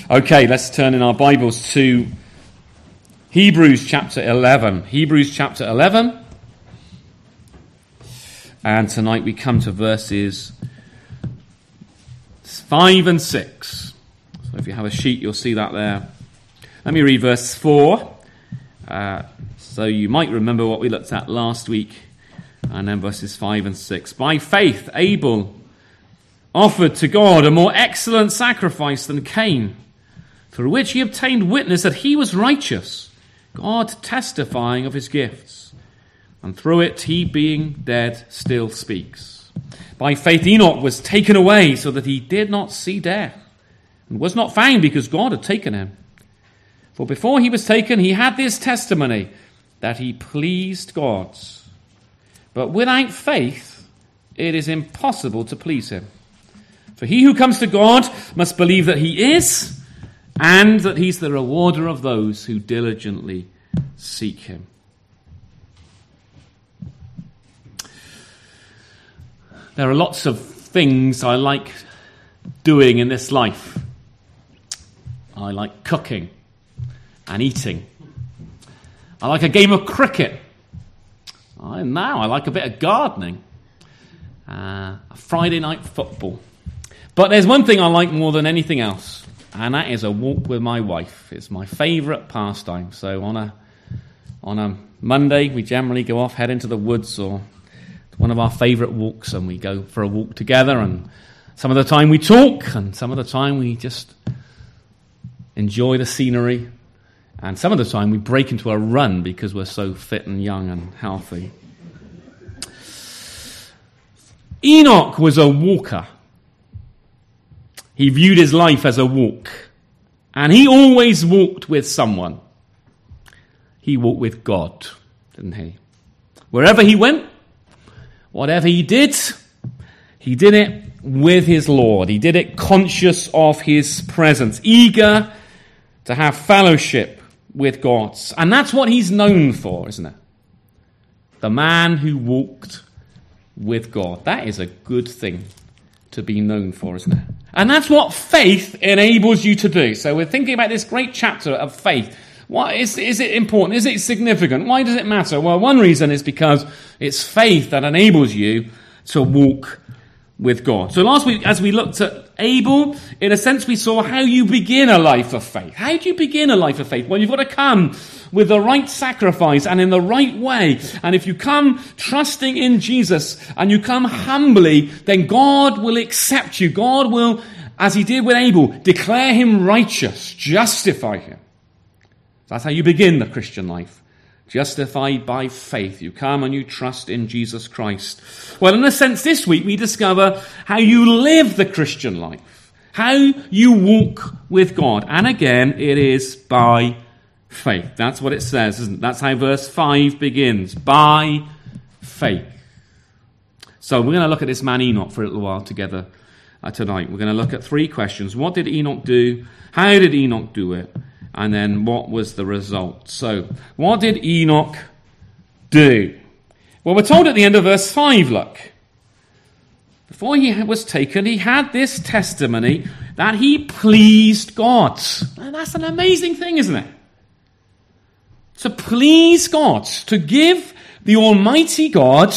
Okay, let's turn in our Bibles to Hebrews chapter 11. Hebrews chapter 11. And tonight we come to verses 5 and 6. So if you have a sheet, you'll see that there. Let me read verse 4. So you might remember what we looked at last week. And then verses 5 and 6. By faith, Abel offered to God a more excellent sacrifice than Cain, through which he obtained witness that he was righteous, God testifying of his gifts. And through it, he being dead still speaks. By faith, Enoch was taken away so that he did not see death, and was not found because God had taken him. For before he was taken, he had this testimony, that he pleased God. But without faith, it is impossible to please him. For he who comes to God must believe that he is, and that he's the rewarder of those who diligently seek him. There are lots of things I like doing in this life. I like cooking and eating. I like a game of cricket. I like a bit of gardening. A Friday night football. But there's one thing I like more than anything else, and that is a walk with my wife. It's my favourite pastime. So on a Monday, we generally go off, head into the woods or one of our favourite walks, and we go for a walk together. And some of the time we talk, and some of the time we just enjoy the scenery. And some of the time we break into a run because we're so fit and young and healthy. Enoch was a walker. He viewed his life as a walk. And he always walked with someone. He walked with God, didn't he? Wherever he went, whatever he did it with his Lord. He did it conscious of his presence, eager to have fellowship with God. And that's what he's known for, isn't it? The man who walked with God. That is a good thing to be known for, isn't it? And that's what faith enables you to do. So we're thinking about this great chapter of faith. Why is it important? Is it significant? Why does it matter? Well, one reason is because it's faith that enables you to walk with God. So last week, as we looked at Abel, in a sense, we saw how you begin a life of faith. How do you begin a life of faith? Well, you've got to come with the right sacrifice and in the right way. And if you come trusting in Jesus and you come humbly, then God will accept you. God will, as he did with Abel, declare him righteous, justify him. That's how you begin the Christian life. Justified by faith. You come and you trust in Jesus Christ. Well, in a sense, this week we discover how you live the Christian life. How you walk with God. And again, it is by faith. That's what it says, isn't it? That's how verse 5 begins. By faith. So we're going to look at this man Enoch for a little while together tonight. We're going to look at 3 questions. What did Enoch do? How did Enoch do it? And then what was the result? So, what did Enoch do? Well, we're told at the end of verse 5, look. Before he was taken, he had this testimony that he pleased God. And that's an amazing thing, isn't it? To please God, to give the Almighty God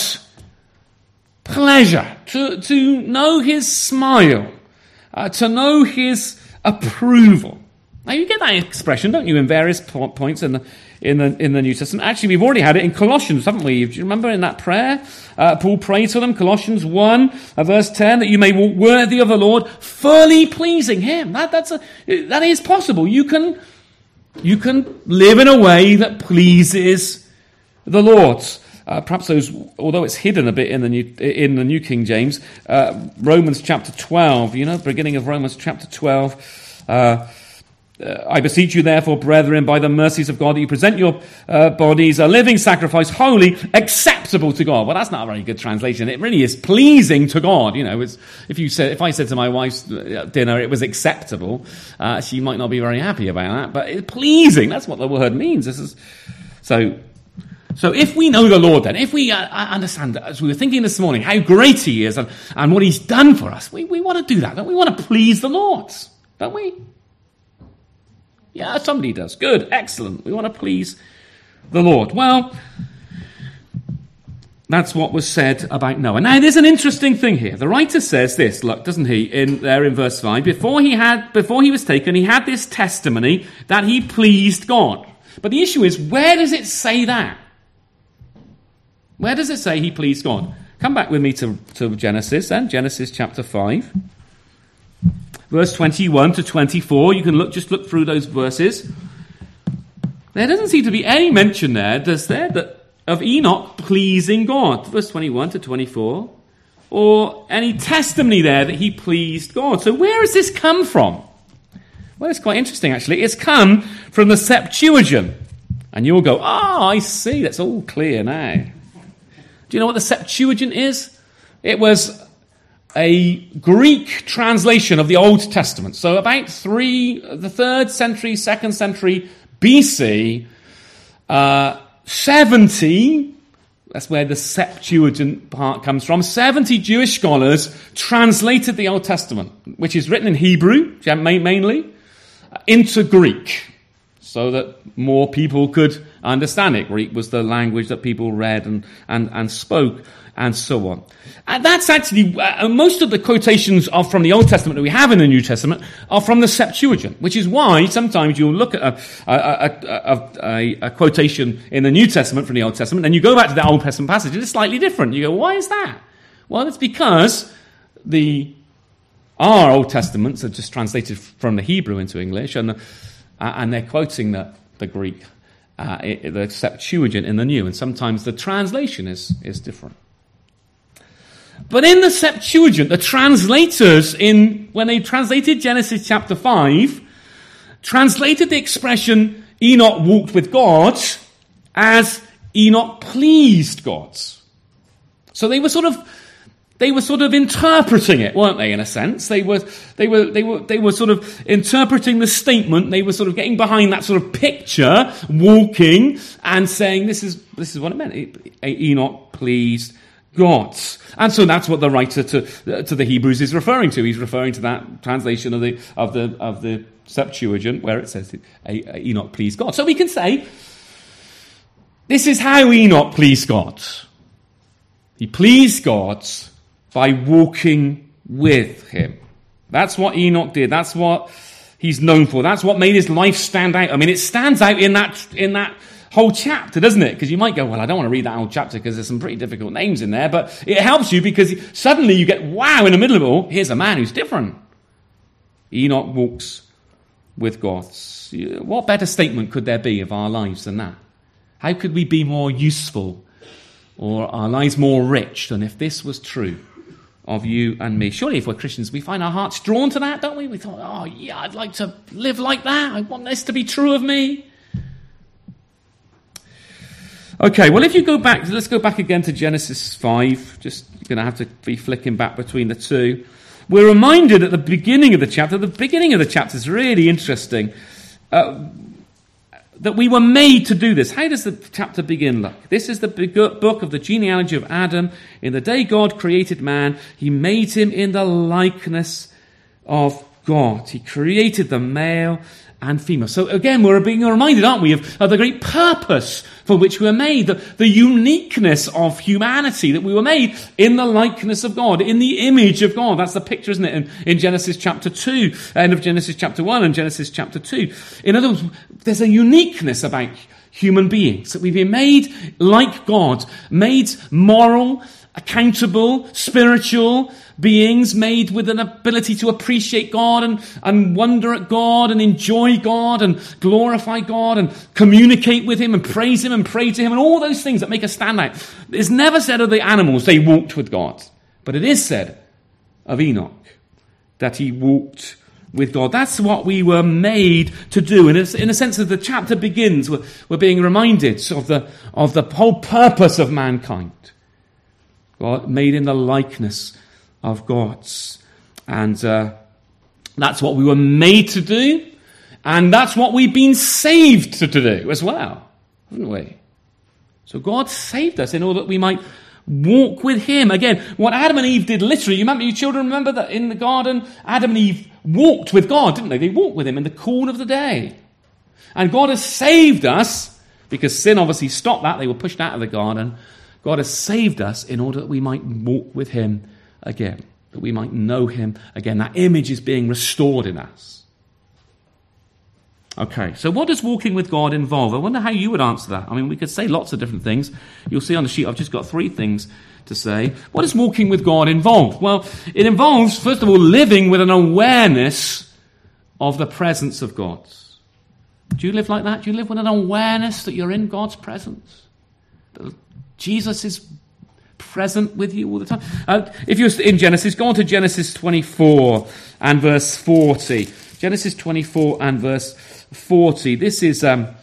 pleasure, to know his smile, to know his approval. Now you get that expression, don't you, in various points in the New Testament. Actually, we've already had it in Colossians, haven't we? Do you remember in that prayer? Paul prayed to them, Colossians 1, verse 10, that you may walk worthy of the Lord, fully pleasing him. That is possible. You can live in a way that pleases the Lord. Perhaps although it's hidden a bit in the New King James, Romans chapter 12, beginning of Romans chapter 12, I beseech you, therefore, brethren, by the mercies of God, that you present your bodies a living sacrifice, holy, acceptable to God. Well, that's not a very good translation. It really is pleasing to God. If I said to my wife's dinner it was acceptable, she might not be very happy about that. But it's pleasing. That's what the word means. So if we know the Lord, then if we understand, as we were thinking this morning, how great he is and what he's done for us, we want to do that. Don't we want to please the Lord? Don't we? Yeah, somebody does. Good, excellent. We want to please the Lord. Well, that's what was said about Noah. Now, there's an interesting thing here. The writer says this, look, doesn't he, in verse 5, before he was taken, he had this testimony that he pleased God. But the issue is, where does it say that? Where does it say he pleased God? Come back with me to Genesis then, Genesis chapter 5. Verse 21 to 24, you can just look through those verses. There doesn't seem to be any mention there, does there, of Enoch pleasing God. Verse 21 to 24. Or any testimony there that he pleased God. So where has this come from? Well, it's quite interesting, actually. It's come from the Septuagint. And you'll go, I see, that's all clear now. Do you know what the Septuagint is? It was a Greek translation of the Old Testament. So about the 3rd century, 2nd century BC, 70, that's where the Septuagint part comes from, 70 Jewish scholars translated the Old Testament, which is written in Hebrew, mainly, into Greek, so that more people could understand it. Greek was the language that people read and spoke, and so on. And that's actually, most of the quotations are from the Old Testament that we have in the New Testament are from the Septuagint, which is why sometimes you'll look at a quotation in the New Testament from the Old Testament, and you go back to the Old Testament passage, and it's slightly different. You go, why is that? Well, it's because our Old Testaments are just translated from the Hebrew into English, and they're quoting the Greek, the Septuagint in the New, and sometimes the translation is different. But in the Septuagint, the translators, when they translated Genesis chapter 5, translated the expression Enoch walked with God as Enoch pleased God. So they were sort of interpreting it, weren't they? In a sense, they were sort of interpreting the statement. They were sort of getting behind that sort of picture, walking and saying, "This is what it meant. Enoch pleased God." And so that's what the writer to the Hebrews is referring to. He's referring to that translation of the Septuagint where it says Enoch pleased God. So we can say this is how Enoch pleased God. He pleased God by walking with him. That's what Enoch did. That's what he's known for. That's what made his life stand out. I mean, it stands out in that whole chapter, doesn't it? Because you might go, well, I don't want to read that whole chapter because there's some pretty difficult names in there, but it helps you because suddenly you get, wow, in the middle of it all, here's a man who's different. Enoch walks with God. What better statement could there be of our lives than that? How could we be more useful or our lives more rich than if this was true of you and me? Surely if we're Christians, we find our hearts drawn to that, don't we? We thought, oh yeah, I'd like to live like that. I want this to be true of me. Okay, well, if you go back, let's go back again to Genesis 5. Just, you're going to have to be flicking back between the two. We're reminded at the beginning of the chapter is really interesting, that we were made to do this. How does the chapter begin? Look, this is the book of the genealogy of Adam. In the day God created man, he made him in the likeness of God. He created them male and female. So again, we're being reminded, aren't we, of the great purpose for which we were made, the uniqueness of humanity, that we were made in the likeness of God, in the image of God. That's the picture, isn't it, in Genesis chapter 2, end of Genesis chapter 1 and Genesis chapter 2. In other words, there's a uniqueness about human beings, that we've been made like God, made moral, accountable, spiritual beings, made with an ability to appreciate God and wonder at God and enjoy God and glorify God and communicate with him and praise him and pray to him and all those things that make us stand out. It's never said of the animals they walked with God, but it is said of Enoch that he walked with God. That's what we were made to do. And it's, in a sense, as the chapter begins, we're being reminded of the whole purpose of mankind. God made in the likeness of God. And that's what we were made to do. And that's what we've been saved to do as well, haven't we? So God saved us in order that we might walk with him. Again, what Adam and Eve did literally, you children remember that in the garden, Adam and Eve walked with God, didn't they? They walked with him in the cool of the day. And God has saved us, because sin obviously stopped that. They were pushed out of the garden. God has saved us in order that we might walk with him again, that we might know him again. That image is being restored in us. Okay, so what does walking with God involve? I wonder how you would answer that. I mean, we could say lots of different things. You'll see on the sheet I've just got 3 things to say. What does walking with God involve? Well, it involves, first of all, living with an awareness of the presence of God. Do you live like that? Do you live with an awareness that you're in God's presence? That Jesus is present with you all the time? If you're in Genesis, go on to Genesis 24 and verse 40. Genesis 24 and verse 40. This is the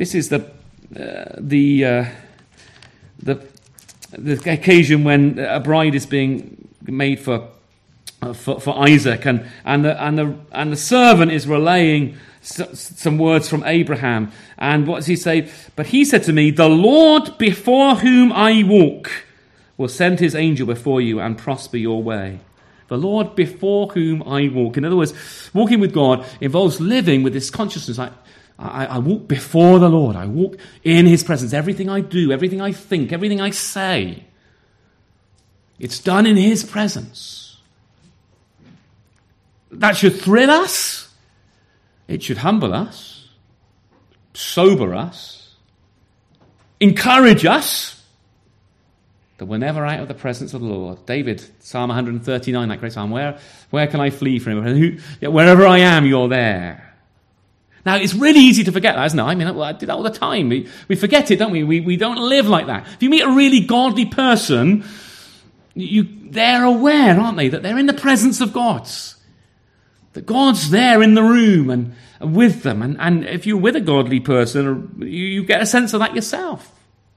occasion when a bride is being made for Isaac, and the servant is relaying some words from Abraham. And what does he say? But he said to me, the Lord before whom I walk will send his angel before you and prosper your way. The Lord before whom I walk. In other words, walking with God involves living with this consciousness. I walk before the Lord. I walk in his presence. Everything I do, everything I think, everything I say, it's done in his presence. That should thrill us. It should humble us, sober us, encourage us, that we're never out of the presence of the Lord. David, Psalm 139, that great psalm, where can I flee from him? Wherever I am, you're there. Now, it's really easy to forget that, isn't it? I mean, I do that all the time. We forget it, don't we? We don't live like that. If you meet a really godly person, they're aware, aren't they, that they're in the presence of God. That God's there in the room and with them. And if you're with a godly person, you get a sense of that yourself.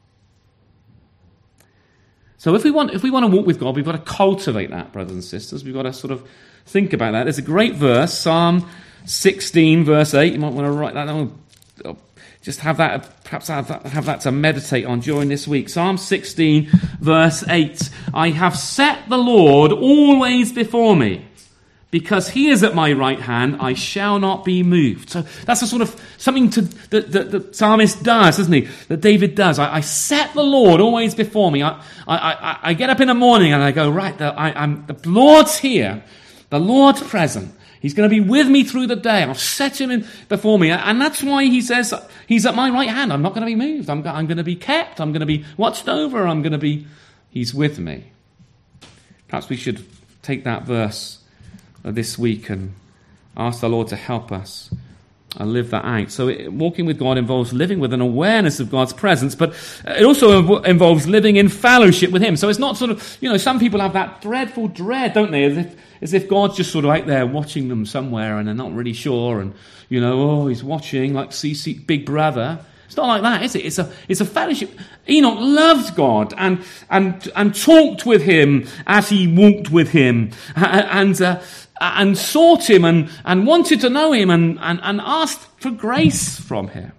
So if we want to walk with God, we've got to cultivate that, brothers and sisters. We've got to sort of think about that. There's a great verse, Psalm 16, verse 8. You might want to write that down. Just have that, perhaps have that to meditate on during this week. Psalm 16, verse 8. I have set the Lord always before me. Because he is at my right hand, I shall not be moved. So that's a sort of something that the psalmist does, isn't he? That David does. I set the Lord always before me. I get up in the morning and I go, right, the Lord's here. The Lord's present. He's going to be with me through the day. I've set him in before me. And that's why he says, he's at my right hand. I'm not going to be moved. I'm going to be kept. I'm going to be watched over. He's with me. Perhaps we should take that verse this week and ask the Lord to help us live that out. So walking with God involves living with an awareness of God's presence, but it also involves living in fellowship with him. So it's not sort of, some people have that dreadful dread, don't they, as if God's just sort of out there watching them somewhere and they're not really sure, and he's watching like CC Big Brother. It's not like that, is it? It's a fellowship. Enoch loved God and talked with him as he walked with him, and sought him and wanted to know him and asked for grace from him.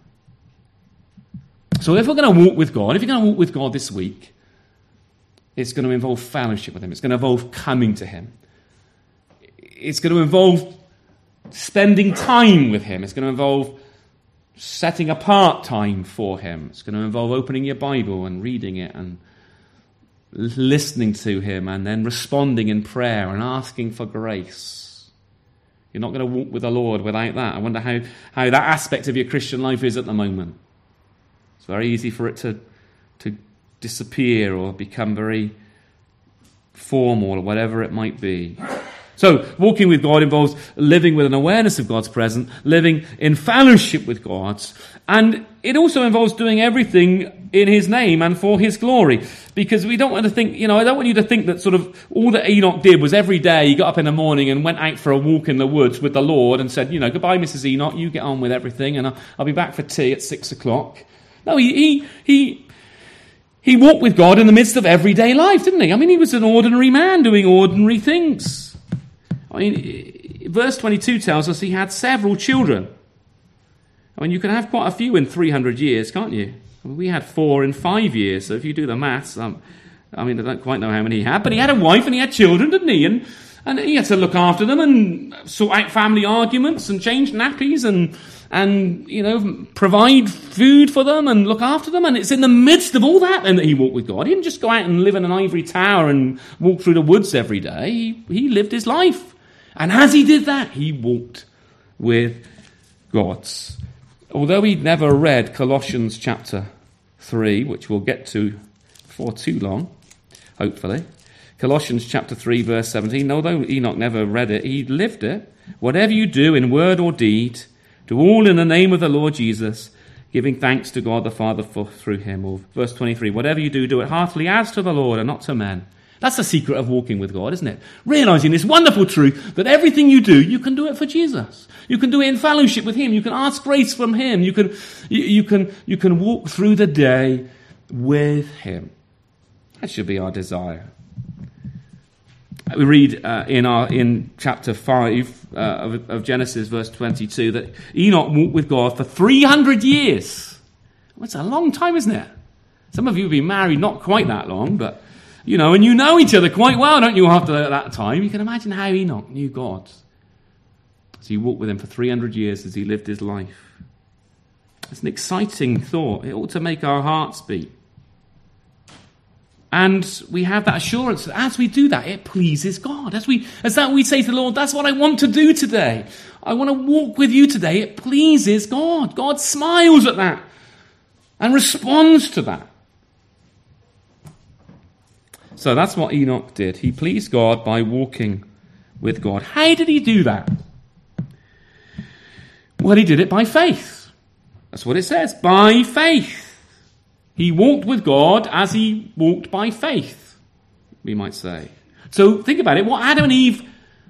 So if we're going to walk with God, if you're going to walk with God this week, it's going to involve fellowship with him. It's going to involve coming to him. It's going to involve spending time with him. It's going to involve setting apart time for him. It's going to involve opening your Bible and reading it and listening to him and then responding in prayer and asking for grace. You're not going to walk with the Lord without that. I wonder how that aspect of your Christian life is at the moment. It's very easy for it to disappear or become very formal or whatever it might be. So, walking with God involves living with an awareness of God's presence, living in fellowship with God, and it also involves doing everything in his name and for his glory. Because we don't want to think, I don't want you to think that sort of all that Enoch did was every day he got up in the morning and went out for a walk in the woods with the Lord and said, goodbye, Mrs. Enoch, you get on with everything, and I'll be back for tea at 6:00. No, he walked with God in the midst of everyday life, didn't he? I mean, he was an ordinary man doing ordinary things. I mean, verse 22 tells us he had several children. I mean, you can have quite a few in 300 years, can't you? I mean, we had 4 in 5 years, so if you do the maths, I don't quite know how many he had, but he had a wife and he had children, didn't he? And he had to look after them and sort out family arguments and change nappies and provide food for them and look after them. And it's in the midst of all that then that he walked with God. He didn't just go out and live in an ivory tower and walk through the woods every day. He lived his life. And as he did that, he walked with God. Although he'd never read Colossians chapter 3, which we'll get to before too long, hopefully. Colossians chapter 3, verse 17. Although Enoch never read it, he lived it. Whatever you do in word or deed, do all in the name of the Lord Jesus, giving thanks to God the Father through him. Or verse 23. Whatever you do, do it heartily as to the Lord and not to men. That's the secret of walking with God, isn't it? Realizing this wonderful truth that everything you do, you can do it for Jesus. You can do it in fellowship with him. You can ask grace from him. You can walk through the day with him. That should be our desire. We read in chapter 5 of Genesis, verse 22, that Enoch walked with God for 300 years. That's a long time, isn't it? Some of you have been married not quite that long, but and you know each other quite well, don't you, after that time? You can imagine how Enoch knew God as he walked with him for 300 years as he lived his life. It's an exciting thought. It ought to make our hearts beat. And we have that assurance that as we do that, it pleases God. As we say to the Lord, that's what I want to do today. I want to walk with you today. It pleases God. God smiles at that and responds to that. So that's what Enoch did. He pleased God by walking with God. How did he do that? Well, he did it by faith. That's what it says, by faith. He walked with God as he walked by faith, we might say. So think about it. What Adam and Eve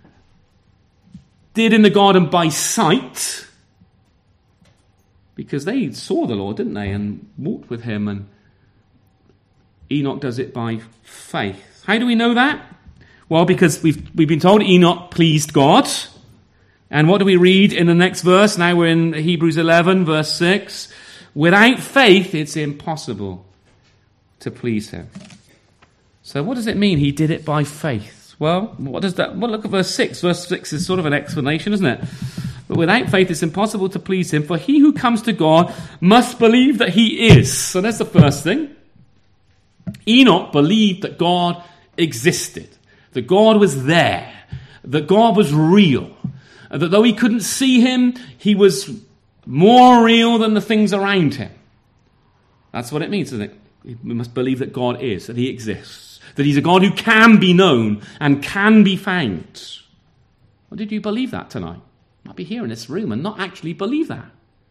did in the garden by sight, because they saw the Lord, didn't they, and walked with him, and Enoch does it by faith. How do we know that? Well, because we've been told Enoch pleased God. And what do we read in the next verse? Now we're in Hebrews 11, verse 6. Without faith, it's impossible to please him. So what does it mean? He did it by faith. Well, what does that... Well, look at verse 6. Verse 6 is sort of an explanation, isn't it? But without faith, it's impossible to please him. For he who comes to God must believe that he is. So that's the first thing. Enoch believed that God existed, that God was there, that God was real, that though he couldn't see him, he was more real than the things around him. That's what it means, isn't it? We must believe that God is, that he exists, that he's a God who can be known and can be found. Or did you believe that tonight? You might be here in this room and not actually believe that.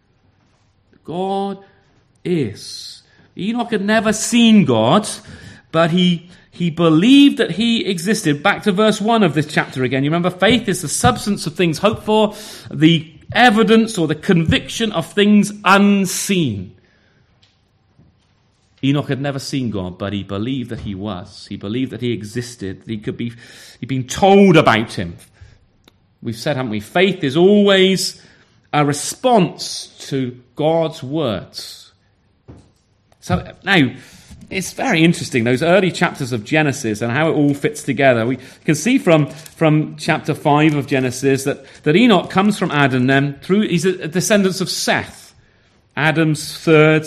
God is. Enoch had never seen God, but he believed that he existed. Back to verse 1 of this chapter again. You remember, faith is the substance of things hoped for, the evidence or the conviction of things unseen. Enoch had never seen God, but he believed that he was. He believed that he existed. He'd been told about him. We've said, haven't we? Faith is always a response to God's words. So now, it's very interesting, those early chapters of Genesis and how it all fits together. We can see from chapter 5 of Genesis that Enoch comes from Adam, then he's a descendant of Seth, Adam's third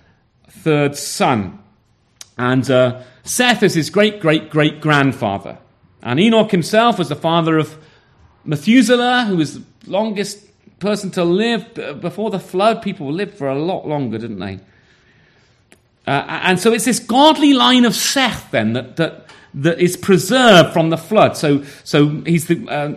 son. And Seth is his great-great-great-grandfather. And Enoch himself was the father of Methuselah, who was the longest person to live. Before the flood, people lived for a lot longer, didn't they? And so it's this godly line of Seth then that is preserved from the flood. So he's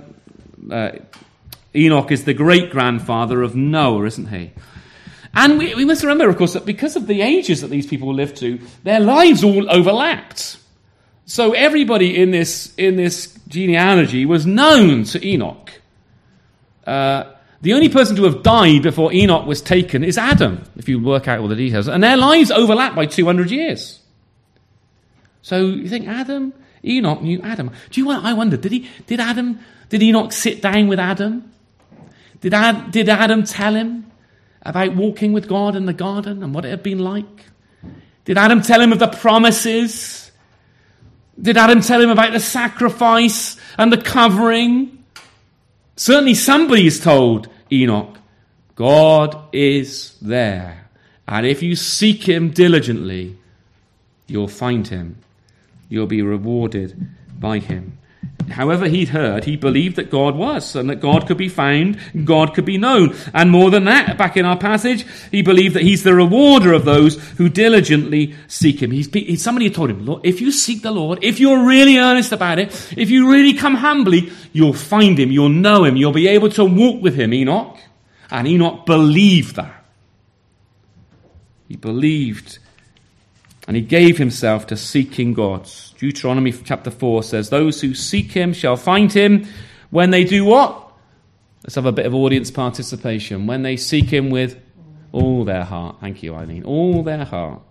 Enoch is the great grandfather of Noah, isn't he? And we must remember, of course, that because of the ages that these people lived to, their lives all overlapped. So everybody in this genealogy was known to Enoch. The only person to have died before Enoch was taken is Adam, if you work out all the details. And their lives overlap by 200 years. So you think Enoch knew Adam. I wonder, did Enoch sit down with Adam? Did Adam tell him about walking with God in the garden and what it had been like? Did Adam tell him of the promises? Did Adam tell him about the sacrifice and the covering. Certainly somebody is told Enoch, God is there. And if you seek him diligently, you'll find him. You'll be rewarded by him. However he'd heard, he believed that God was, and that God could be found, God could be known. And more than that, back in our passage, he believed that he's the rewarder of those who diligently seek him. Somebody had told him, Lord, if you seek the Lord, if you're really earnest about it, if you really come humbly, you'll find him, you'll know him, you'll be able to walk with him, Enoch. And Enoch believed that. He believed, and he gave himself to seeking God. Deuteronomy chapter 4 says, those who seek him shall find him when they do what? Let's have a bit of audience participation. When they seek him with all their heart. Thank you, Eileen. All their heart.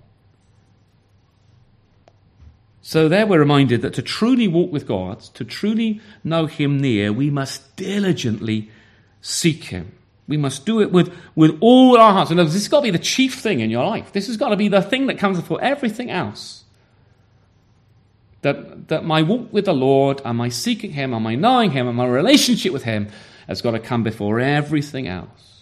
So there we're reminded that to truly walk with God, to truly know him near, we must diligently seek him. We must do it with all our hearts. And this has got to be the chief thing in your life. This has got to be the thing that comes before everything else. That my walk with the Lord and my seeking him and my knowing him and my relationship with him has got to come before everything else.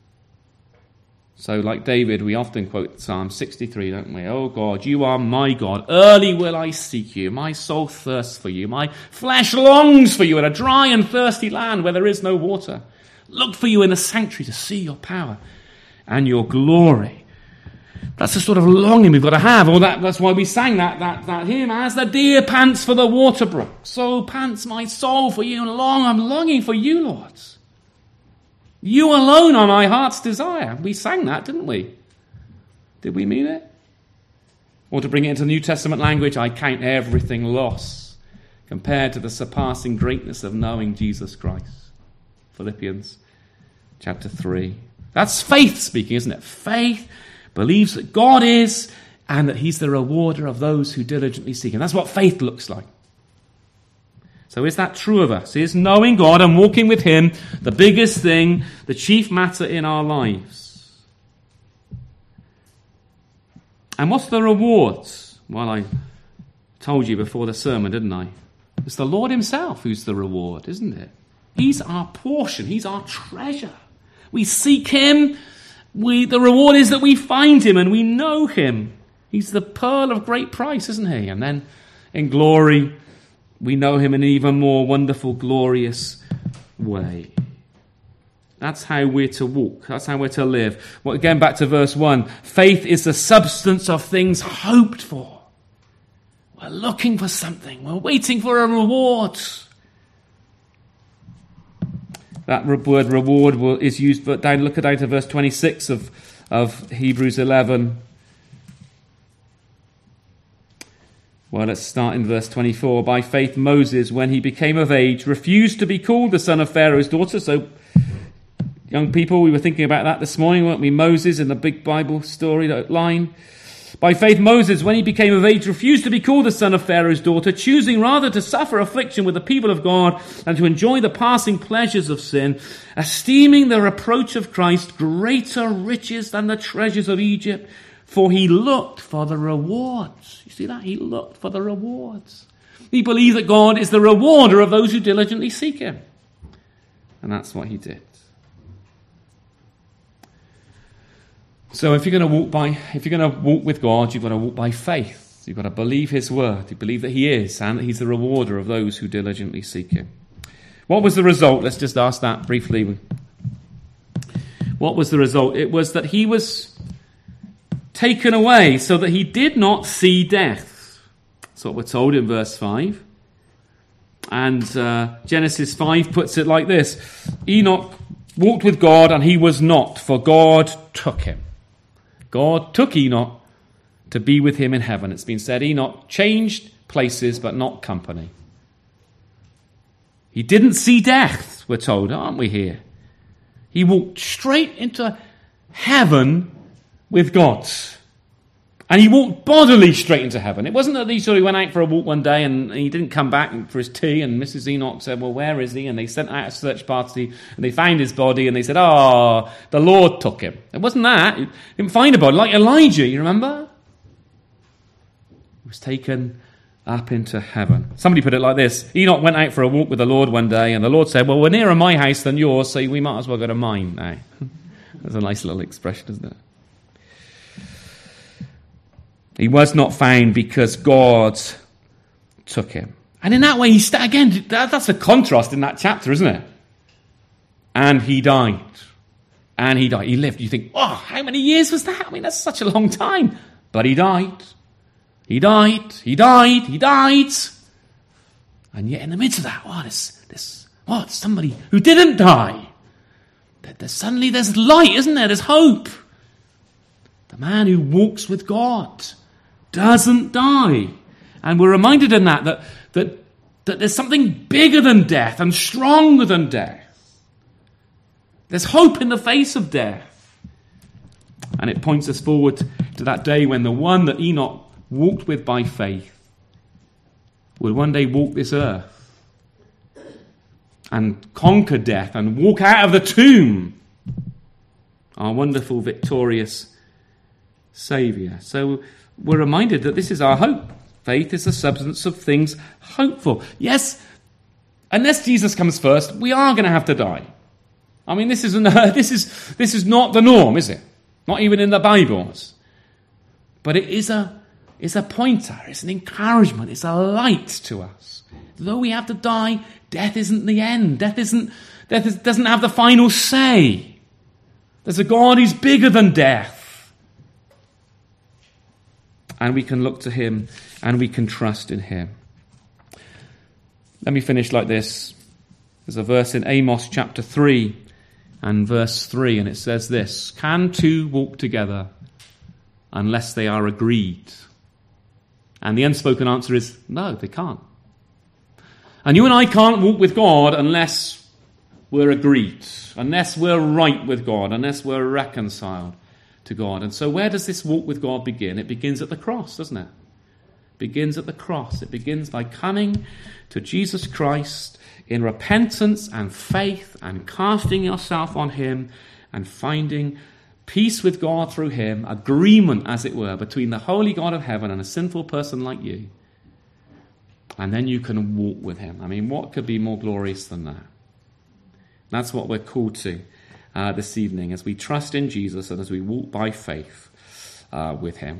So like David, we often quote Psalm 63, don't we? Oh God, you are my God. Early will I seek you. My soul thirsts for you. My flesh longs for you in a dry and thirsty land where there is no water. Look for you in the sanctuary to see your power and your glory. That's the sort of longing we've got to have. Or that's why we sang that hymn, as the deer pants for the water brook, so pants my soul for you. I'm longing for you, Lord. You alone are my heart's desire. We sang that, didn't we? Did we mean it? Or to bring it into New Testament language, I count everything loss compared to the surpassing greatness of knowing Jesus Christ. Philippians chapter 3. That's faith speaking, isn't it? Faith believes that God is and that he's the rewarder of those who diligently seek him. That's what faith looks like. So is that true of us? Is knowing God and walking with him the biggest thing, the chief matter in our lives? And what's the rewards? Well, I told you before the sermon, didn't I? It's the Lord himself who's the reward, isn't it? He's our portion. He's our treasure. We seek him. The reward is that we find him and we know him. He's the pearl of great price, isn't he? And then in glory, we know him in an even more wonderful, glorious way. That's how we're to walk. That's how we're to live. Well, again, back to verse 1. Faith is the substance of things hoped for. We're looking for something. We're waiting for a reward. That word reward is used, but look down to verse 26 of Hebrews 11. Well, let's start in verse 24. By faith Moses, when he became of age, refused to be called the son of Pharaoh's daughter. So, young people, we were thinking about that this morning, weren't we? Moses in the big Bible story line. By faith Moses, when he became of age, refused to be called the son of Pharaoh's daughter, choosing rather to suffer affliction with the people of God and to enjoy the passing pleasures of sin, esteeming the reproach of Christ greater riches than the treasures of Egypt, for he looked for the rewards. You see that? He looked for the rewards. He believed that God is the rewarder of those who diligently seek him. And that's what he did. So if you're going to walk with God, you've got to walk by faith. You've got to believe his word. You believe that he is, and that he's the rewarder of those who diligently seek him. What was the result? Let's just ask that briefly. What was the result? It was that he was taken away so that he did not see death. That's what we're told in verse 5. And Genesis 5 puts it like this. Enoch walked with God and he was not, for God took him. God took Enoch to be with him in heaven. It's been said Enoch changed places but not company. He didn't see death, we're told, aren't we here? He walked straight into heaven with God. And he walked bodily straight into heaven. It wasn't that he sort of went out for a walk one day and he didn't come back for his tea, and Mrs. Enoch said, well, where is he? And they sent out a search party and they found his body and they said, the Lord took him. It wasn't that. He didn't find a body. Like Elijah, you remember? He was taken up into heaven. Somebody put it like this: Enoch went out for a walk with the Lord one day, and the Lord said, well, we're nearer my house than yours, so we might as well go to mine now. That's a nice little expression, isn't it? He was not found because God took him. And in that way, again, that's a contrast in that chapter, isn't it? And he died. And he died. He lived. You think, oh, how many years was that? I mean, that's such a long time. But he died. He died. He died. He died. And yet in the midst of that, there's somebody who didn't die. Suddenly there's light, isn't there? There's hope. The man who walks with God doesn't die. And we're reminded in that there's something bigger than death and stronger than death. There's hope in the face of death. And it points us forward to that day when the one that Enoch walked with by faith would one day walk this earth and conquer death and walk out of the tomb, our wonderful, victorious Saviour. So we're reminded that this is our hope. Faith is the substance of things hoped for. Yes, unless Jesus comes first, we are going to have to die. I mean, this is not the norm, is it? Not even in the Bibles. But it is a pointer, it's an encouragement, it's a light to us. Though we have to die, death isn't the end. Death doesn't have the final say. There's a God who's bigger than death. And we can look to him and we can trust in him. Let me finish like this. There's a verse in Amos chapter 3 and verse 3, and it says this: can two walk together unless they are agreed? And the unspoken answer is no, they can't. And you and I can't walk with God unless we're agreed, unless we're right with God, unless we're reconciled to God. And so where does this walk with God begin? It begins at the cross, doesn't it? It begins at the cross. It begins by coming to Jesus Christ in repentance and faith and casting yourself on him and finding peace with God through him, agreement, as it were, between the holy God of heaven and a sinful person like you. And then you can walk with him. I mean, what could be more glorious than that? That's what we're called to this evening as we trust in Jesus and as we walk by faith with him.